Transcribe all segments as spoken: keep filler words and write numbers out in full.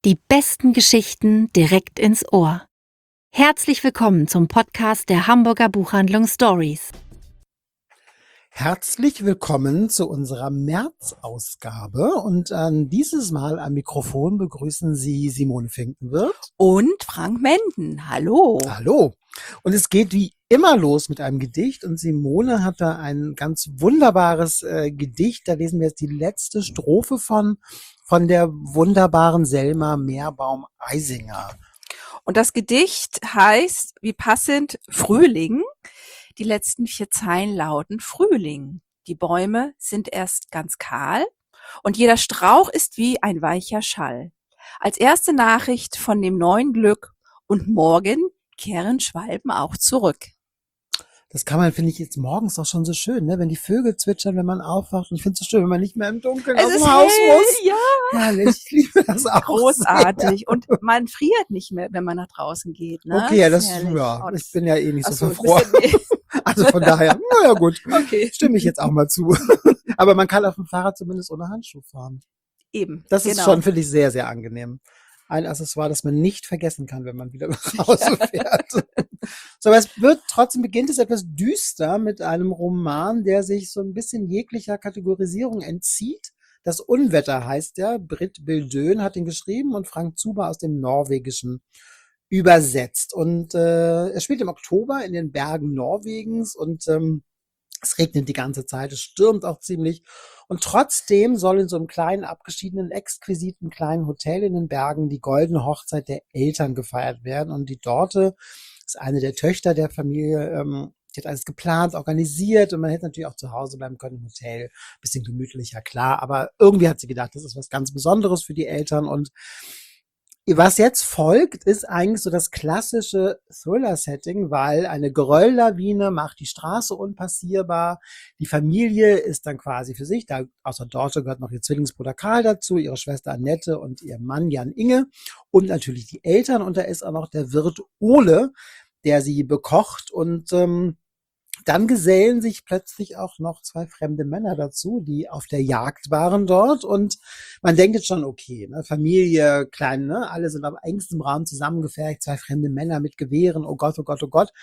Die besten Geschichten direkt ins Ohr. Herzlich willkommen zum Podcast der Hamburger Buchhandlung Stories. Herzlich willkommen zu unserer März-Ausgabe und ähm, dieses Mal am Mikrofon begrüßen Sie Simone Finkenwirth und Frank Menden. Hallo. Hallo. Und es geht wie immer los mit einem Gedicht und Simone hat da ein ganz wunderbares äh, Gedicht. Da lesen wir jetzt die letzte Strophe von, von der wunderbaren Selma Meerbaum-Eisinger. Und das Gedicht heißt, wie passend, Frühling. Die letzten vier Zeilen lauten Frühling. Die Bäume sind erst ganz kahl und jeder Strauch ist wie ein weicher Schall. Als erste Nachricht von dem neuen Glück und morgen kehren Schwalben auch zurück. Das kann man, finde ich, jetzt morgens auch schon so schön, ne? Wenn die Vögel zwitschern, wenn man aufwacht. Und ich finde es so schön, wenn man nicht mehr im Dunkeln aus dem Haus muss. Ja. Herrlich, ich liebe das auch. Großartig. Sehr. Und man friert nicht mehr, wenn man nach draußen geht. Ne? Okay, ja, das, Herrlich. ja, Oh, das ich bin ja eh nicht so, so verfroren. Also von daher, naja gut, okay. Stimme ich jetzt auch mal zu. Aber man kann auf dem Fahrrad zumindest ohne Handschuh fahren. Eben, Das genau. ist schon, finde ich, sehr, sehr angenehm. Ein Accessoire, das man nicht vergessen kann, wenn man wieder nach Hause fährt. So, aber es wird, trotzdem beginnt es etwas düster mit einem Roman, der sich so ein bisschen jeglicher Kategorisierung entzieht. Das Unwetter heißt der. Britt Bildön hat ihn geschrieben und Frank Zuber aus dem Norwegischen übersetzt. Und äh, er spielt im Oktober in den Bergen Norwegens und ähm, es regnet die ganze Zeit, es stürmt auch ziemlich. Und trotzdem soll in so einem kleinen, abgeschiedenen, exquisiten kleinen Hotel in den Bergen die goldene Hochzeit der Eltern gefeiert werden. Und die Dorte ist eine der Töchter der Familie, ähm, die hat alles geplant, organisiert und man hätte natürlich auch zu Hause bleiben können im Hotel. Bisschen gemütlicher, klar. Aber irgendwie hat sie gedacht, das ist was ganz Besonderes für die Eltern. Und was jetzt folgt, ist eigentlich so das klassische Thriller-Setting, weil eine Gerölllawine macht die Straße unpassierbar. Die Familie ist dann quasi für sich, da außer Dorte gehört noch ihr Zwillingsbruder Karl dazu, ihre Schwester Annette und ihr Mann Jan Inge und natürlich die Eltern. Und da ist auch noch der Wirt Ole, der sie bekocht und ähm, dann gesellen sich plötzlich auch noch zwei fremde Männer dazu, die auf der Jagd waren dort. Und man denkt jetzt schon, okay, ne, Familie, klein, ne, alle sind auf engstem Raum zusammengefercht, zwei fremde Männer mit Gewehren, oh Gott, oh Gott, oh Gott.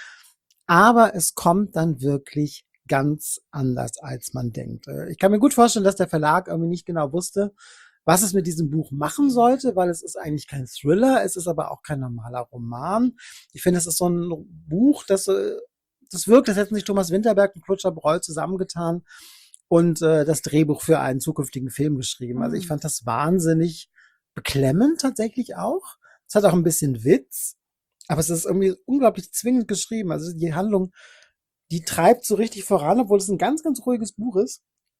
Aber es kommt dann wirklich ganz anders, als man denkt. Ich kann mir gut vorstellen, dass der Verlag irgendwie nicht genau wusste, was es mit diesem Buch machen sollte, weil es ist eigentlich kein Thriller, es ist aber auch kein normaler Roman. Ich finde, es ist so ein Buch, das Das wirkt, das hätten sich Thomas Winterberg und Klutscher Broll zusammengetan und äh, das Drehbuch für einen zukünftigen Film geschrieben. Also ich fand das wahnsinnig beklemmend tatsächlich auch. Es hat auch ein bisschen Witz, aber es ist irgendwie unglaublich zwingend geschrieben. Also die Handlung, die treibt so richtig voran, obwohl es ein ganz, ganz ruhiges Buch ist.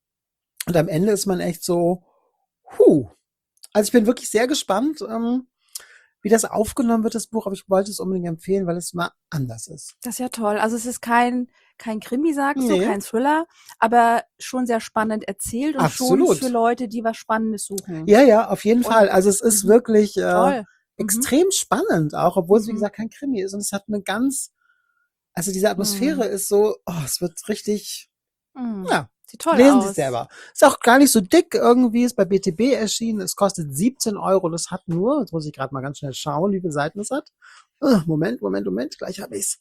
Und am Ende ist man echt so, huh. Also ich bin wirklich sehr gespannt, ähm, wie das aufgenommen wird, das Buch, aber ich wollte es unbedingt empfehlen, weil es mal anders ist. Das ist ja toll. Also es ist kein kein Krimi, sagst Nee. du, kein Thriller, aber schon sehr spannend erzählt und Absolut. schon für Leute, die was Spannendes suchen. Ja, ja, auf jeden Und- Fall. Also es ist Mhm. wirklich äh, Toll. Mhm. extrem spannend auch, obwohl es, wie Mhm. gesagt, kein Krimi ist. Und es hat eine ganz, also diese Atmosphäre ist so, oh, es wird richtig, Mhm. ja, Sieht toll lesen aus. Sie selber. Ist auch gar nicht so dick irgendwie, ist bei B T B erschienen. Es kostet siebzehn Euro. Das hat nur, jetzt muss ich gerade mal ganz schnell schauen, wie viele Seiten es hat. Uh, Moment, Moment, Moment, gleich habe ich's.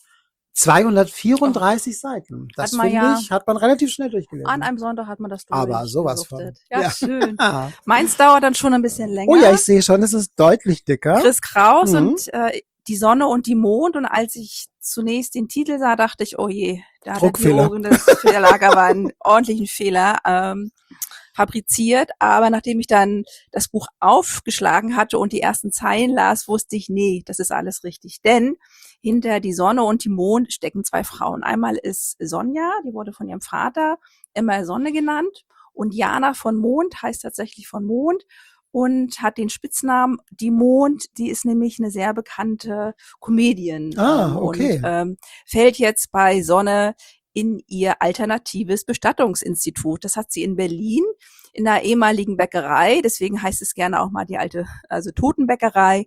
zweihundertvierunddreißig Seiten. Das Hat man finde ja- ich, hat man relativ schnell durchgelesen. An einem Sonntag hat man das durch. Aber sowas von. gesuchtet. Ja, Ja. schön. Ah. Meins dauert dann schon ein bisschen länger. Oh ja, ich sehe schon, es ist deutlich dicker. Chris Kraus Mhm. und äh, die Sonne und die Mond. Und als ich zunächst den Titel sah, dachte ich, oh je, da hat er die Druckfehler. Augen des Verlags aber einen ordentlichen Fehler ähm, fabriziert. Aber nachdem ich dann das Buch aufgeschlagen hatte und die ersten Zeilen las, wusste ich, nee, das ist alles richtig. Denn hinter die Sonne und die Mond stecken zwei Frauen. Einmal ist Sonja, die wurde von ihrem Vater immer Sonne genannt. Und Jana von Mond heißt tatsächlich von Mond und hat den Spitznamen Die Mond. Die ist nämlich eine sehr bekannte Comedian. Ah, ähm, okay. Und ähm, fällt jetzt bei Sonne in ihr alternatives Bestattungsinstitut. Das hat sie in Berlin in einer ehemaligen Bäckerei. Deswegen heißt es gerne auch mal die alte, also Totenbäckerei.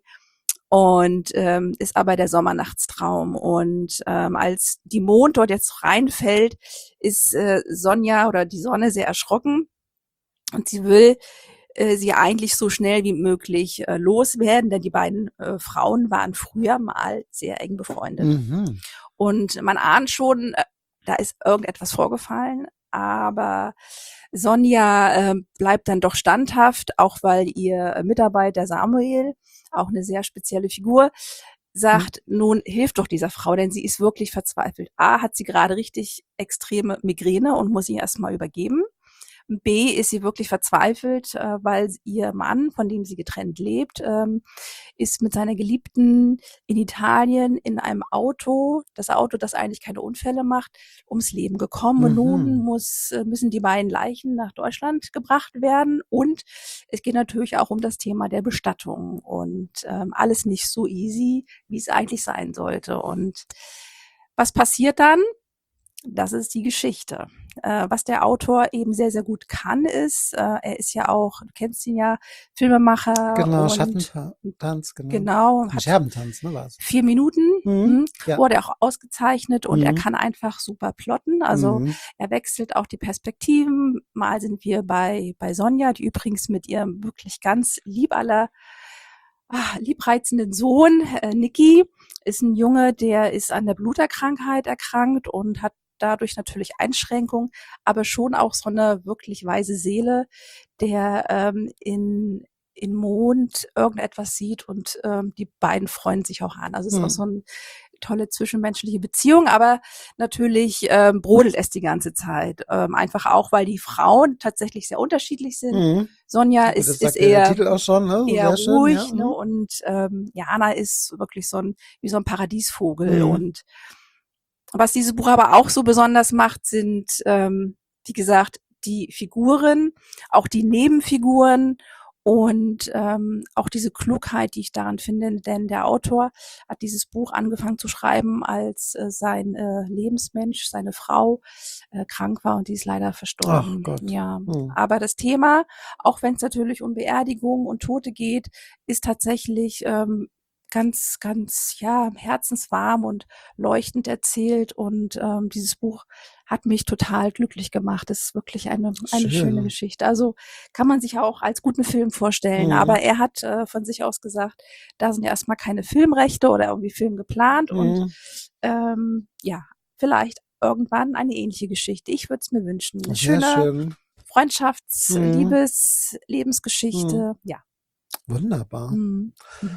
Und ähm, ist aber der Sommernachtstraum. Und ähm, als die Mond dort jetzt reinfällt, ist äh, Sonja oder die Sonne sehr erschrocken. Und sie will äh, sie eigentlich so schnell wie möglich äh, loswerden, denn die beiden äh, Frauen waren früher mal sehr eng befreundet. Mhm. Und man ahnt schon, äh, da ist irgendetwas vorgefallen, aber Sonja äh, bleibt dann doch standhaft, auch weil ihr Mitarbeiter Samuel, auch eine sehr spezielle Figur, sagt, mhm. nun hilf doch dieser Frau, denn sie ist wirklich verzweifelt. A, hat sie gerade richtig extreme Migräne und muss sie erstmal übergeben. B, ist sie wirklich verzweifelt, äh, weil ihr Mann, von dem sie getrennt lebt, ähm, ist mit seiner Geliebten in Italien in einem Auto, das Auto, das eigentlich keine Unfälle macht, ums Leben gekommen. Mhm. Und nun muss, müssen die beiden Leichen nach Deutschland gebracht werden. Und es geht natürlich auch um das Thema der Bestattung und ähm, alles nicht so easy, wie es eigentlich sein sollte. Und was passiert dann? Das ist die Geschichte. Äh, was der Autor eben sehr, sehr gut kann, ist, äh, er ist ja auch, du kennst ihn ja, Filmemacher. Genau, und Schattentanz, genau. Genau. Hat Scherbentanz, ne, war's. Vier Minuten, mhm. mh, ja. wurde auch ausgezeichnet und mhm. er kann einfach super plotten. Also mhm. er wechselt auch die Perspektiven. Mal sind wir bei, bei Sonja, die übrigens mit ihrem wirklich ganz lieb aller Ah, liebreizenden Sohn, äh, Niki, ist ein Junge, der ist an der Bluterkrankheit erkrankt und hat dadurch natürlich Einschränkungen, aber schon auch so eine wirklich weise Seele, der ähm, in in Mond irgendetwas sieht und ähm, die beiden freuen sich auch an. Also es ist mhm. auch so eine tolle zwischenmenschliche Beziehung, aber natürlich ähm, brodelt es die ganze Zeit. Ähm, einfach auch, weil die Frauen tatsächlich sehr unterschiedlich sind. Mhm. Sonja Gut, ist, ist eher, Titel auch schon, ne? eher Sehr ruhig, schön, ja. ne? mhm. Und ähm, Jana ist wirklich so ein wie so ein Paradiesvogel. Mhm. Und was dieses Buch aber auch so besonders macht, sind, ähm, wie gesagt, die Figuren, auch die Nebenfiguren und ähm, auch diese Klugheit, die ich daran finde, denn der Autor hat dieses Buch angefangen zu schreiben, als äh, sein äh, Lebensmensch, seine Frau äh, krank war und die ist leider verstorben. Ach Gott. Ja, hm. aber das Thema, auch wenn es natürlich um Beerdigung und Tote geht, ist tatsächlich ähm, ganz, ganz, ja, herzenswarm und leuchtend erzählt und ähm, dieses Buch hat mich total glücklich gemacht. Es ist wirklich eine, eine Schön. schöne Geschichte. Also kann man sich auch als guten Film vorstellen. Mhm. Aber er hat äh, von sich aus gesagt, da sind ja erstmal keine Filmrechte oder irgendwie Film geplant Mhm. und ähm, ja, vielleicht irgendwann eine ähnliche Geschichte. Ich würde es mir wünschen. Eine Sehr schöne schön. Freundschafts-, Mhm. Liebes-, Lebensgeschichte. Mhm. Ja. Wunderbar. Mhm.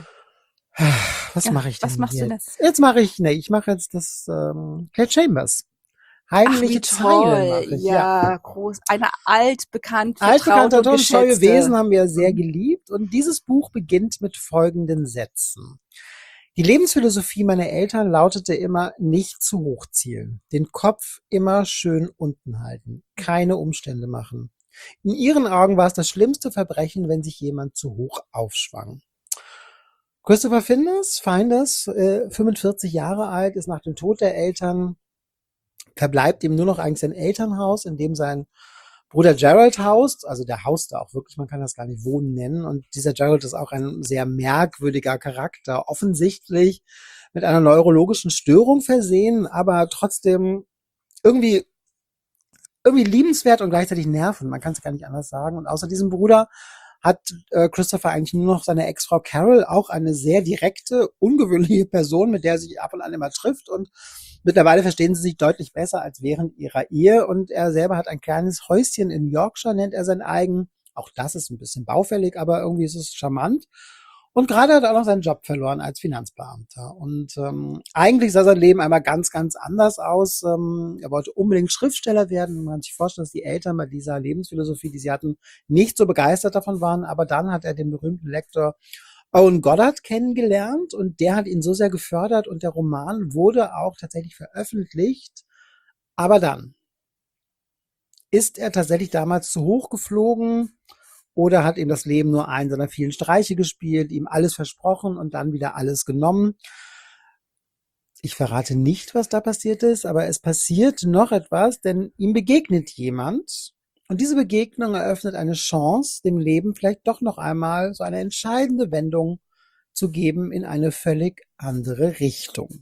Was Ja, mache ich denn was machst du jetzt? Jetzt mache ich, nee, ich mache jetzt das ähm, Cat Chambers. Heimliche Ach, Zeilen mache ich. Ja, ja, groß. Eine altbekannte, Altbekannter vertraute Ton, und scheue geschätzte. Wesen haben wir sehr geliebt. Und dieses Buch beginnt mit folgenden Sätzen. Die Lebensphilosophie meiner Eltern lautete immer, nicht zu hoch zielen, den Kopf immer schön unten halten, keine Umstände machen. In ihren Augen war es das schlimmste Verbrechen, wenn sich jemand zu hoch aufschwang. Christopher Finders, Finders, äh, fünfundvierzig Jahre alt, ist nach dem Tod der Eltern, verbleibt ihm nur noch eigentlich sein Elternhaus, in dem sein Bruder Gerald haust, also der haust da auch wirklich, man kann das gar nicht Wohnen nennen. Und dieser Gerald ist auch ein sehr merkwürdiger Charakter, offensichtlich mit einer neurologischen Störung versehen, aber trotzdem irgendwie irgendwie liebenswert und gleichzeitig nervend, man kann es gar nicht anders sagen. Und außer diesem Bruder hat äh, Christopher eigentlich nur noch seine Ex-Frau Carol, auch eine sehr direkte, ungewöhnliche Person, mit der er sich ab und an immer trifft, und mittlerweile verstehen sie sich deutlich besser als während ihrer Ehe, und er selber hat ein kleines Häuschen in Yorkshire, nennt er sein eigen. Auch das ist ein bisschen baufällig, aber irgendwie ist es charmant. Und gerade hat er auch noch seinen Job verloren als Finanzbeamter. Und ähm, eigentlich sah sein Leben einmal ganz, ganz anders aus. Ähm, er wollte unbedingt Schriftsteller werden. Man kann sich vorstellen, dass die Eltern bei dieser Lebensphilosophie, die sie hatten, nicht so begeistert davon waren. Aber dann hat er den berühmten Lektor Owen Goddard kennengelernt und der hat ihn so sehr gefördert und der Roman wurde auch tatsächlich veröffentlicht. Aber dann ist er tatsächlich damals zu hoch geflogen. Oder hat ihm das Leben nur einen seiner vielen Streiche gespielt, ihm alles versprochen und dann wieder alles genommen. Ich verrate nicht, was da passiert ist, aber es passiert noch etwas, denn ihm begegnet jemand. Und diese Begegnung eröffnet eine Chance, dem Leben vielleicht doch noch einmal so eine entscheidende Wendung zu geben in eine völlig andere Richtung.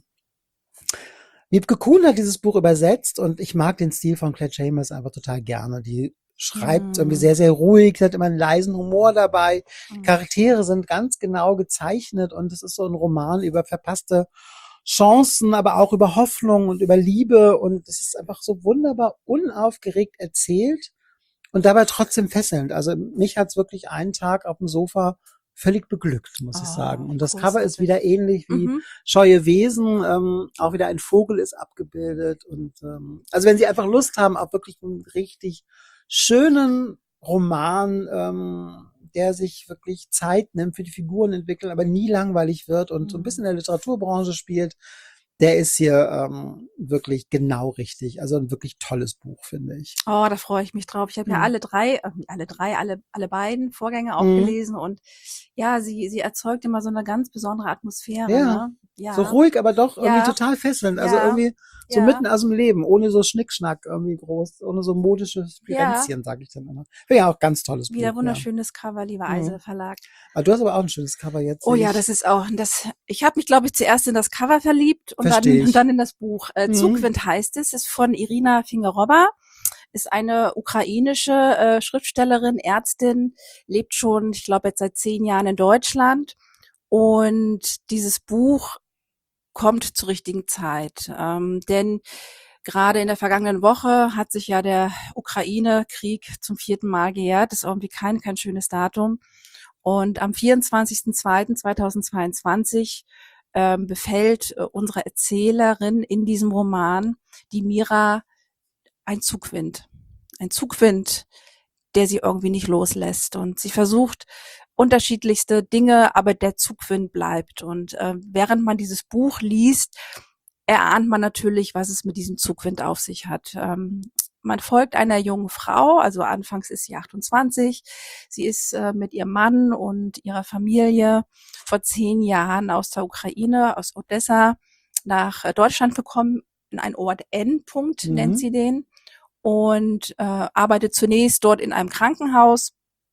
Wiebke Kuhn hat dieses Buch übersetzt und ich mag den Stil von Claire Chambers einfach total gerne. Die schreibt Mhm. irgendwie sehr, sehr ruhig, hat immer einen leisen Humor dabei. Mhm. Charaktere sind ganz genau gezeichnet und es ist so ein Roman über verpasste Chancen, aber auch über Hoffnung und über Liebe und es ist einfach so wunderbar unaufgeregt erzählt und dabei trotzdem fesselnd. Also mich hat's wirklich einen Tag auf dem Sofa völlig beglückt, muss ich Oh, sagen. wie Und das Cover ist großartig. wieder ähnlich wie Mhm. Scheue Wesen, ähm, auch wieder ein Vogel ist abgebildet und ähm, also wenn Sie einfach Lust haben auf wirklich einen richtig schönen Roman, ähm, der sich wirklich Zeit nimmt für die Figuren entwickeln, aber nie langweilig wird und so ein bisschen Mhm. in der Literaturbranche spielt, der ist hier ähm, wirklich genau richtig. Also ein wirklich tolles Buch, finde ich. Oh, da freue ich mich drauf. Ich habe ja Mhm. alle drei, äh, alle drei, alle, alle beiden Vorgänge auch Mhm. gelesen und ja, sie, sie erzeugt immer so eine ganz besondere Atmosphäre, Ja, ne? so Ja, ruhig, aber doch irgendwie ja, total fesselnd. Also ja, irgendwie so ja, mitten aus dem Leben, ohne so Schnickschnack irgendwie groß, ohne so modische ja. Spirenzchen, sage ich dann immer. Finde ja auch ganz tolles Wieder Buch, ja. wunderschönes Cover, lieber Eisele Mhm. Verlag. Aber du hast aber auch ein schönes Cover jetzt, Oh sehe ja, ich. das ist auch, das, ich habe mich, glaube ich, zuerst in das Cover verliebt und dann, Verstehe und ich. dann in das Buch. Äh, Mhm. Zugwind heißt es, ist von Irina Fingerova, ist eine ukrainische äh, Schriftstellerin, Ärztin, lebt schon, ich glaube, jetzt seit zehn Jahren in Deutschland. Und dieses Buch kommt zur richtigen Zeit. Ähm, denn gerade in der vergangenen Woche hat sich ja der Ukraine-Krieg zum vierten Mal gejährt. Das ist irgendwie kein, kein schönes Datum. Und am vierundzwanzigsten zweiten zweitausendzweiundzwanzig ähm, befällt äh, unsere Erzählerin in diesem Roman, die Mira, ein Zugwind. Ein Zugwind, der sie irgendwie nicht loslässt. Und sie versucht unterschiedlichste Dinge, aber der Zugwind bleibt. Und äh, während man dieses Buch liest, erahnt man natürlich, was es mit diesem Zugwind auf sich hat. Ähm, man folgt einer jungen Frau, also anfangs ist sie achtundzwanzig. Sie ist äh, mit ihrem Mann und ihrer Familie vor zehn Jahren aus der Ukraine, aus Odessa, nach äh, Deutschland gekommen, in einen Ort N-Punkt nennt Mhm. sie den, und äh, arbeitet zunächst dort in einem Krankenhaus,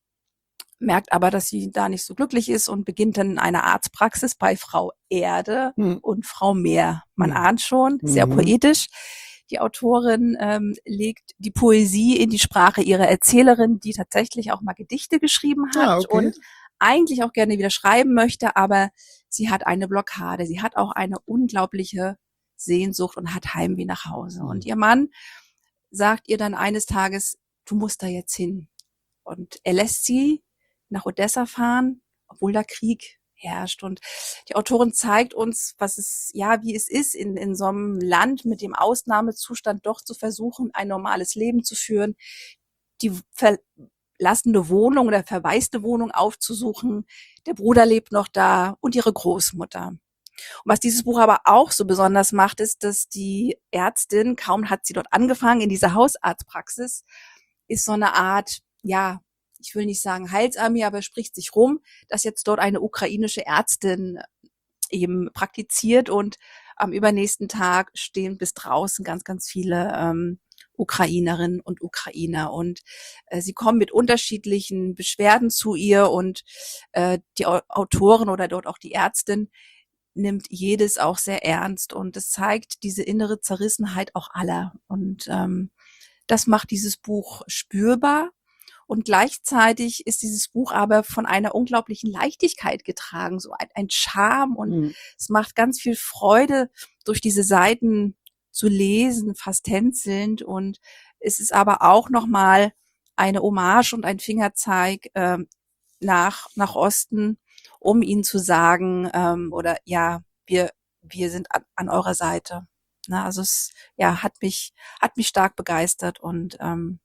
merkt aber, dass sie da nicht so glücklich ist und beginnt dann eine Arztpraxis bei Frau Erde Mhm. und Frau Meer. Man Mhm. ahnt schon, sehr Mhm. poetisch. Die Autorin ähm, legt die Poesie in die Sprache ihrer Erzählerin, die tatsächlich auch mal Gedichte geschrieben hat Ah, okay. und eigentlich auch gerne wieder schreiben möchte, aber sie hat eine Blockade. Sie hat auch eine unglaubliche Sehnsucht und hat Heimweh nach Hause. Mhm. Und ihr Mann sagt ihr dann eines Tages, du musst da jetzt hin. Und er lässt sie nach Odessa fahren, obwohl da Krieg herrscht. Und die Autorin zeigt uns, was es, ja, wie es ist, in, in so einem Land mit dem Ausnahmezustand doch zu versuchen, ein normales Leben zu führen, die verlassene Wohnung oder verwaiste Wohnung aufzusuchen. Der Bruder lebt noch da und ihre Großmutter. Und was dieses Buch aber auch so besonders macht, ist, dass die Ärztin, kaum hat sie dort angefangen in dieser Hausarztpraxis, ist so eine Art, ja, ich will nicht sagen Heilsarmee, aber es spricht sich rum, dass jetzt dort eine ukrainische Ärztin eben praktiziert und am übernächsten Tag stehen bis draußen ganz, ganz viele ähm, Ukrainerinnen und Ukrainer und äh, sie kommen mit unterschiedlichen Beschwerden zu ihr und äh, die Autorin oder dort auch die Ärztin nimmt jedes auch sehr ernst und es zeigt diese innere Zerrissenheit auch aller und ähm, das macht dieses Buch spürbar. Und gleichzeitig ist dieses Buch aber von einer unglaublichen Leichtigkeit getragen, so ein, ein Charme und Mhm. es macht ganz viel Freude, durch diese Seiten zu lesen, fast tänzelnd. Und es ist aber auch nochmal eine Hommage und ein Fingerzeig äh, nach, nach Osten, um ihnen zu sagen, ähm, oder ja, wir, wir sind an, an eurer Seite. Na, also es ja, hat mich, hat mich stark begeistert und ähm,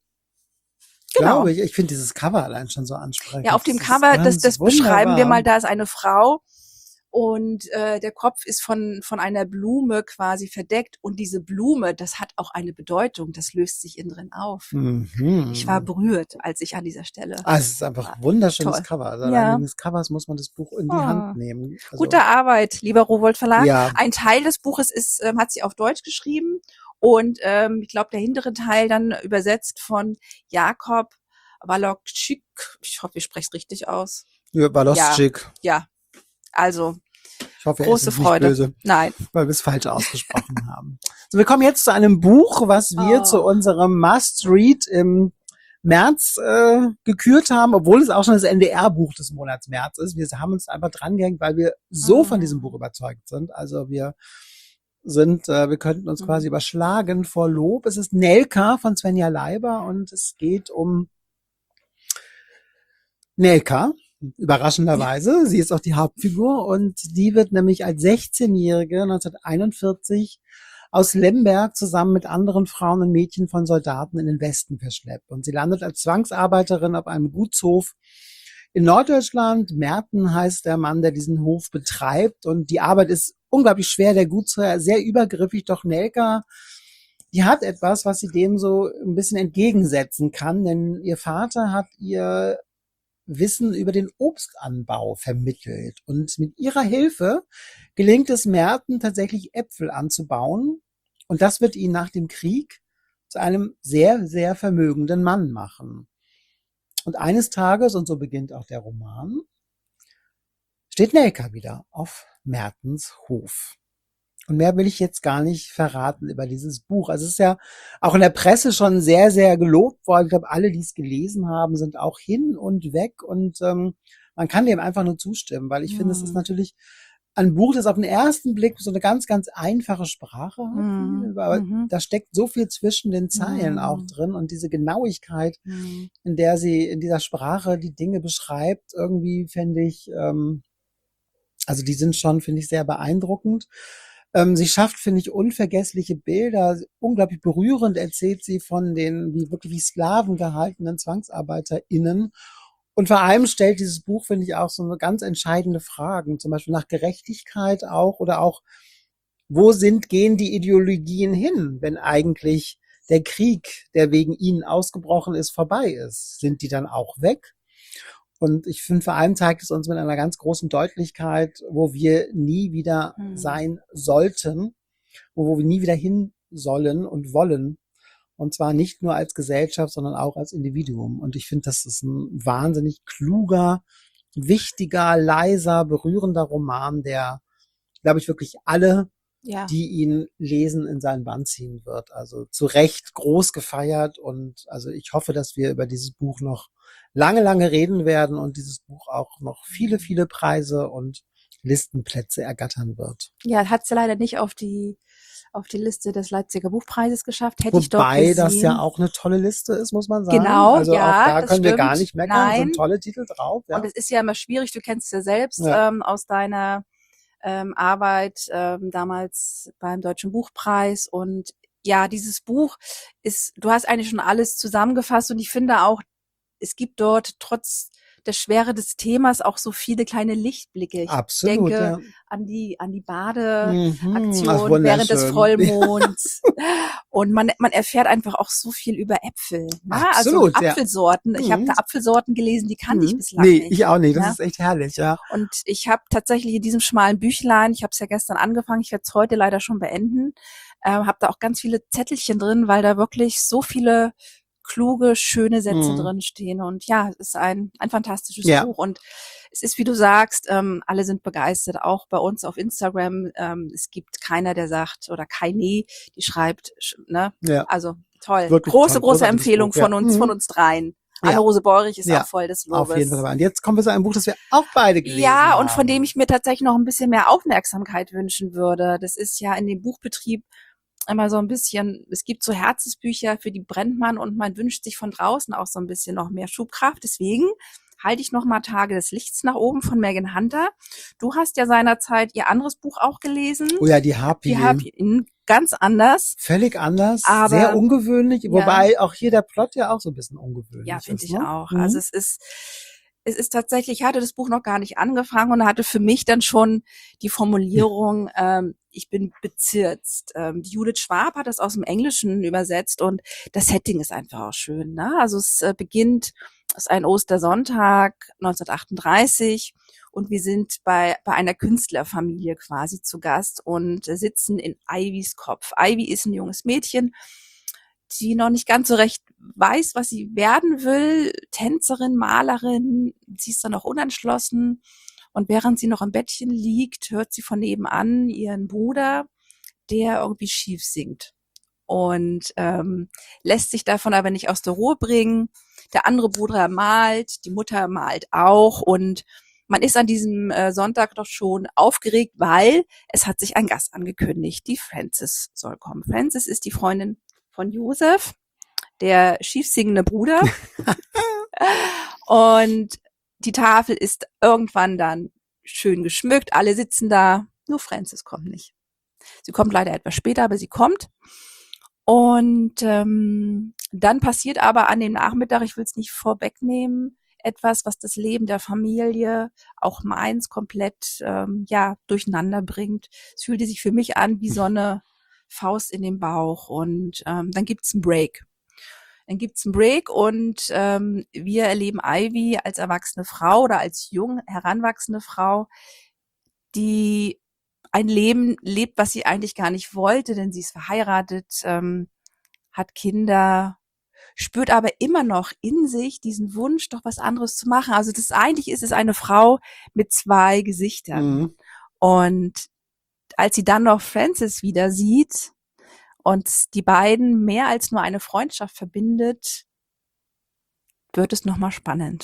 genau. Glaube ich. Ich finde dieses Cover allein schon so ansprechend. Ja, auf dem Das ist Cover, das, ganz das beschreiben wir wunderbar. mal, da ist eine Frau und äh, der Kopf ist von von einer Blume quasi verdeckt und diese Blume, das hat auch eine Bedeutung, das löst sich innen drin auf. Mhm. Ich war berührt, als ich an dieser Stelle Ah, es ist einfach war. ein wunderschönes Toll. Cover. Also allein Ja. wegen des Covers muss man das Buch in die Oh. Hand nehmen. Also, Gute Arbeit, lieber Rowohlt Verlag. ja, Ein Teil des Buches ist, ähm, hat sie auf Deutsch geschrieben und ähm, ich glaube, der hintere Teil dann übersetzt von Jakob Walokczyk. Ich hoffe, ich spreche es richtig aus. ja, Walowczyk. Ja, also Ich hoffe, er große ist uns Freude. nicht böse, Nein. weil wir es falsch ausgesprochen haben. So, wir kommen jetzt zu einem Buch, was wir Oh. zu unserem Must-Read im März äh, gekürt haben, obwohl es auch schon das N D R-Buch des Monats März ist. Wir haben uns einfach dran gehängt, weil wir so von diesem Buch überzeugt sind. Also wir sind, äh, wir könnten uns quasi überschlagen vor Lob. Es ist Nelka von Svenja Leiber und es geht um Nelka, überraschenderweise. Sie ist auch die Hauptfigur und die wird nämlich als sechzehnjährige neunzehnhunderteinundvierzig aus Lemberg zusammen mit anderen Frauen und Mädchen von Soldaten in den Westen verschleppt. Und sie landet als Zwangsarbeiterin auf einem Gutshof in Norddeutschland. Merten heißt der Mann, der diesen Hof betreibt. Und die Arbeit ist unglaublich schwer, der Gutsherr sehr übergriffig. Doch Nelka, die hat etwas, was sie dem so ein bisschen entgegensetzen kann. Denn ihr Vater hat ihr Wissen über den Obstanbau vermittelt. Und mit ihrer Hilfe gelingt es Merten tatsächlich Äpfel anzubauen. Und das wird ihn nach dem Krieg zu einem sehr, sehr vermögenden Mann machen. Und eines Tages, und so beginnt auch der Roman, steht Nelka wieder auf Mertens Hof. Und mehr will ich jetzt gar nicht verraten über dieses Buch. Also es ist ja auch in der Presse schon sehr, sehr gelobt worden. Ich glaube, alle, die es gelesen haben, sind auch hin und weg. Und ähm, man kann dem einfach nur zustimmen, weil ich mhm. finde, es ist natürlich ein Buch, das auf den ersten Blick so eine ganz, ganz einfache Sprache hat. Mhm. Aber mhm. da steckt so viel zwischen den Zeilen mhm. auch drin. Und diese Genauigkeit, mhm. in der sie in dieser Sprache die Dinge beschreibt, irgendwie finde ich, ähm, also die sind schon, finde ich, sehr beeindruckend. Ähm, sie schafft, finde ich, unvergessliche Bilder. Unglaublich berührend erzählt sie von den wie wirklich wie Sklaven gehaltenen ZwangsarbeiterInnen. Und vor allem stellt dieses Buch, finde ich, auch so eine ganz entscheidende Fragen, zum Beispiel nach Gerechtigkeit auch oder auch, wo sind, gehen die Ideologien hin, wenn eigentlich der Krieg, der wegen ihnen ausgebrochen ist, vorbei ist? Sind die dann auch weg? Und ich finde, vor allem zeigt es uns mit einer ganz großen Deutlichkeit, wo wir nie wieder mhm. sein sollten, wo, wo wir nie wieder hin sollen und wollen. Und zwar nicht nur als Gesellschaft, sondern auch als Individuum. Und ich finde, das ist ein wahnsinnig kluger, wichtiger, leiser, berührender Roman, der, glaube ich, wirklich alle, ja. die ihn lesen, in seinen Bann ziehen wird. Also zu Recht groß gefeiert. Und also ich hoffe, dass wir über dieses Buch noch lange, lange reden werden und dieses Buch auch noch viele, viele Preise und Listenplätze ergattern wird. Ja, hat es ja leider nicht auf die auf die Liste des Leipziger Buchpreises geschafft. Hätte ich doch Wobei gesehen. das ja auch eine tolle Liste ist, muss man sagen. Genau, also ja, auch da das können stimmt. wir gar nicht meckern. Nein. Sind tolle Titel drauf. Ja. Und es ist ja immer schwierig, du kennst es ja selbst Ja. Ähm, aus deiner ähm, Arbeit ähm, damals beim Deutschen Buchpreis. Und ja, dieses Buch ist, du hast eigentlich schon alles zusammengefasst und ich finde auch, es gibt dort trotz der Schwere des Themas auch so viele kleine Lichtblicke. Ich Absolut, denke ja. an die an die Badeaktion Ach, während des wunderschön. Vollmonds. Und man man erfährt einfach auch so viel über Äpfel. Ne? Absolut, also ja. Apfelsorten. Ich habe Mhm. da Apfelsorten gelesen, die kannte ich Mhm. bislang Nee, nicht. ich auch nicht. Das ne? ist echt herrlich, ja. Und ich habe tatsächlich in diesem schmalen Büchlein, ich habe es ja gestern angefangen, ich werde es heute leider schon beenden, äh, habe da auch ganz viele Zettelchen drin, weil da wirklich so viele kluge, schöne Sätze Mhm. drin stehen. Und ja, es ist ein, ein fantastisches Ja. Buch. Und es ist, wie du sagst, ähm, alle sind begeistert, auch bei uns auf Instagram. Ähm, es gibt keiner, der sagt, oder keine, die schreibt, sch- ne? Ja. Also toll. Wirklich große, toll, große großartiges Empfehlung Buch, ja. von uns, Mhm. von uns dreien. Ja. Anne-Rose Beurich ist Ja. auch voll des Lobes. Auf jeden Fall. Und jetzt kommen wir zu einem Buch, das wir auch beide gelesen Ja, haben. und von dem ich mir tatsächlich noch ein bisschen mehr Aufmerksamkeit wünschen würde. Das ist ja in dem Buchbetrieb immer so ein bisschen, es gibt so Herzensbücher, für die brennt man und man wünscht sich von draußen auch so ein bisschen noch mehr Schubkraft. Deswegen halte ich noch mal Tage des Lichts nach oben von Megan Hunter. Du hast ja seinerzeit ihr anderes Buch auch gelesen. Oh ja, die Harpy. Die Harpy, ganz anders. Völlig anders, Aber- sehr ungewöhnlich, Ja. wobei auch hier der Plot ja auch so ein bisschen ungewöhnlich Ja, ist. finde ich ne? auch. Mhm. Also es ist, es ist tatsächlich, ich hatte das Buch noch gar nicht angefangen und hatte für mich dann schon die Formulierung, ähm, ich bin bezirzt. Ähm, die Judith Schwab hat das aus dem Englischen übersetzt und das Setting ist einfach auch schön. Ne? Also es äh, beginnt, es ist ein Ostersonntag neunzehnhundertachtunddreißig und wir sind bei, bei einer Künstlerfamilie quasi zu Gast und äh, sitzen in Ivys Kopf. Ivy ist ein junges Mädchen, die noch nicht ganz so recht weiß, was sie werden will. Tänzerin, Malerin, sie ist dann noch unentschlossen. Und während sie noch im Bettchen liegt, hört sie von nebenan ihren Bruder, der irgendwie schief singt. und ähm, lässt sich davon aber nicht aus der Ruhe bringen. Der andere Bruder malt, die Mutter malt auch und man ist an diesem äh, Sonntag doch schon aufgeregt, weil es hat sich ein Gast angekündigt. Die Frances soll kommen. Frances ist die Freundin von Joseph, der schiefsingende Bruder. Und die Tafel ist irgendwann dann schön geschmückt. Alle sitzen da. Nur Frances kommt nicht. Sie kommt leider etwas später, aber sie kommt. Und ähm, dann passiert aber an dem Nachmittag, ich will es nicht vorwegnehmen, etwas, was das Leben der Familie, auch meins, komplett ähm, ja durcheinander bringt. Es fühlte sich für mich an wie so eine Faust in den Bauch. Und ähm, dann gibt's einen Break. Dann gibt's einen Break und ähm, wir erleben Ivy als erwachsene Frau oder als jung heranwachsende Frau, die ein Leben lebt, was sie eigentlich gar nicht wollte, denn sie ist verheiratet, ähm, hat Kinder, spürt aber immer noch in sich diesen Wunsch, doch was anderes zu machen. Also das eigentlich ist es eine Frau mit zwei Gesichtern. Mhm. Und als sie dann noch Frances wieder sieht und die beiden mehr als nur eine Freundschaft verbindet, wird es nochmal spannend.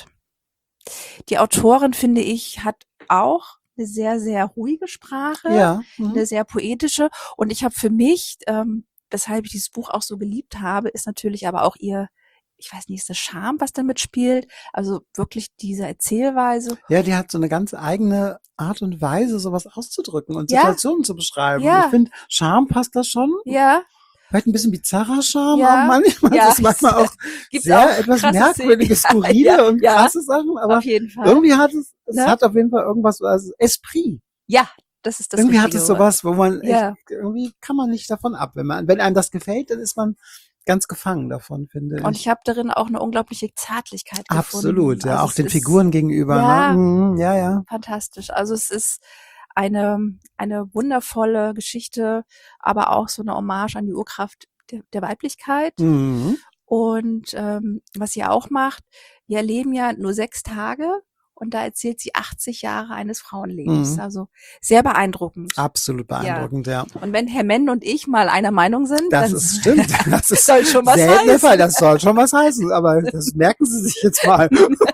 Die Autorin, finde ich, hat auch eine sehr, sehr ruhige Sprache, Ja. Mhm. eine sehr poetische. Und ich habe für mich, ähm, weshalb ich dieses Buch auch so geliebt habe, ist natürlich aber auch ihr, ich weiß nicht, ist das Charme, was damit spielt? Also wirklich diese Erzählweise. Ja, die hat so eine ganz eigene Art und Weise, sowas auszudrücken und Ja. Situationen zu beschreiben. Ja. Ich finde, Charme passt da schon. Ja, Vielleicht ein bisschen bizarrer Charme, Ja. aber manchmal Ja. ist manchmal auch gibt's sehr auch etwas krasse merkwürdige, Szenen. skurrile Ja, und ja, krasse Sachen, aber auf jeden Fall. irgendwie hat es, es Ne? hat auf jeden Fall irgendwas, also Esprit. Ja, das ist das irgendwie hat richtige es Wort. sowas, wo man Ja. echt, irgendwie kann man nicht davon ab. Wenn man, wenn einem das gefällt, dann ist man ganz gefangen davon, finde Und ich. ich habe darin auch eine unglaubliche Zärtlichkeit gefunden. Absolut, ja, Also auch es den ist Figuren gegenüber, Ja. ne? Mhm, ja, ja. fantastisch. Also es ist eine, eine wundervolle Geschichte, aber auch so eine Hommage an die Urkraft der, der Weiblichkeit. Mhm. Und ähm, was sie auch macht, wir erleben ja nur sechs Tage und da erzählt sie achtzig Jahre eines Frauenlebens. Mhm. Also sehr beeindruckend. Absolut beeindruckend, ja. Und wenn Herr Menn und ich mal einer Meinung sind, Das dann ist stimmt. Das ist soll schon was selten der heißen. Fall. Das soll schon was heißen, aber das merken Sie sich jetzt mal.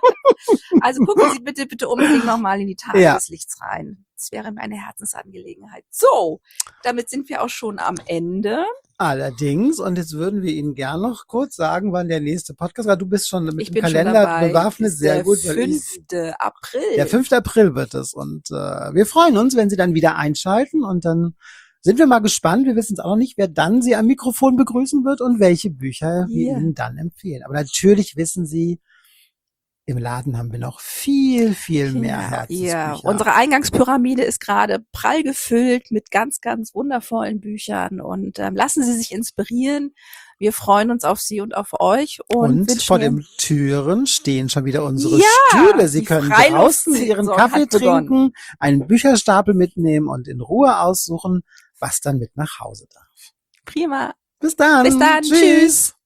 Also gucken Sie bitte, bitte unbedingt nochmal in die Tage Ja. des Lichts rein. Das wäre mir eine Herzensangelegenheit. So, damit sind wir auch schon am Ende. Allerdings, und jetzt würden wir Ihnen gern noch kurz sagen, wann der nächste Podcast war. Du bist schon mit Ich dem bin schon Kalender dabei. bewaffnet, Ist sehr der gut. weil ich- fünfte April. Der fünfte April wird es und äh, wir freuen uns, wenn Sie dann wieder einschalten und dann sind wir mal gespannt. Wir wissen es auch noch nicht, wer dann Sie am Mikrofon begrüßen wird und welche Bücher wir Ja. Ihnen dann empfehlen. Aber natürlich wissen Sie, im Laden haben wir noch viel, viel mehr Ja, Herzensbücher. ja, unsere Eingangspyramide ist gerade prall gefüllt mit ganz, ganz wundervollen Büchern und ähm, lassen Sie sich inspirieren. Wir freuen uns auf Sie und auf euch und, Und wünschen vor Ihnen- den Türen stehen schon wieder unsere Ja, Stühle. Sie die können Freiluft- draußen Ihren Saison Kaffee hat begonnen. trinken, einen Bücherstapel mitnehmen und in Ruhe aussuchen, was dann mit nach Hause darf. Prima. Bis dann. Bis dann. Tschüss.